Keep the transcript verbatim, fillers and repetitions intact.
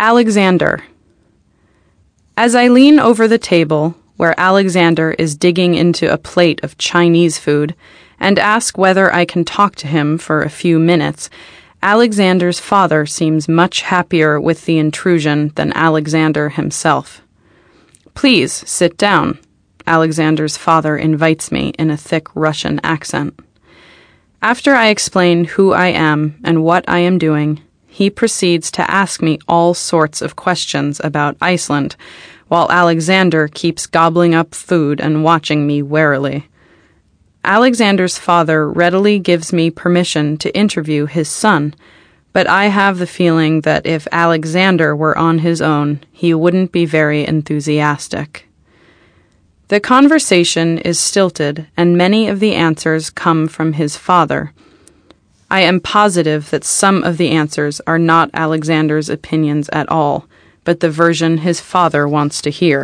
Alexander. As I lean over the table, where Alexander is digging into a plate of Chinese food, and ask whether I can talk to him for a few minutes, Alexander's father seems much happier with the intrusion than Alexander himself. "Please, sit down," Alexander's father invites me in a thick Russian accent. After I explain who I am and what I am doing, he proceeds to ask me all sorts of questions about Iceland, while Alexander keeps gobbling up food and watching me warily. Alexander's father readily gives me permission to interview his son, but I have the feeling that if Alexander were on his own, he wouldn't be very enthusiastic. The conversation is stilted, and many of the answers come from his father. I am positive that some of the answers are not Alexander's opinions at all, but the version his father wants to hear.